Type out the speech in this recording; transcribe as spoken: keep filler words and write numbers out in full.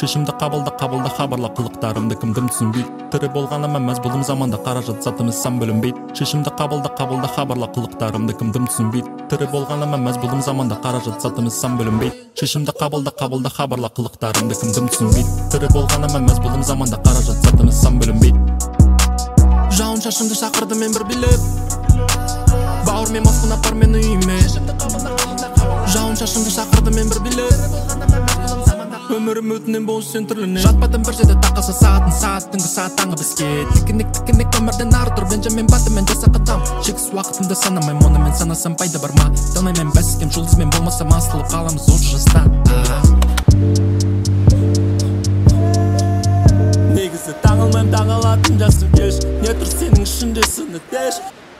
шешімді қабылда қабылда хабарла қылықтарымды кімдім түсінбейді тірі болғаныма мәз болдым заманда қаражат затымыз сан бөлінбейді шешімді қабылда қабылда хабарла қылықтарымды кімдім түсінбейді тірі болғаныма мәз болдым заманда қаражат затымыз сан бөлінбейді шешімді қабылда қабылда хабарла қылықтарымды кімдім түсінбейді тірі болғаныма мәз болдым заманда қаражат затымыз сан бөлінбейді жауын шашынды шақырды мен бір билет бауыр мен москваны апар мен үйіме жауын шашынды шақырды мен бір билет өмірім өтінен бос сен түрліне жатпадым бір жерде тақаса сағатын сағат түнгі сағат таңғы беске тікінек тікінек өмірден ары тұр бенжамен батымен жасақ адам шексіз уақытымды санамаймын оны мен санасам пайда бар ма танаймын бәсекем жұлдызмен болмасам асылып қаламыз осы жаста негізі таңылмайым таңалатын жасым кеш не тұр сенің ішінде сыны теш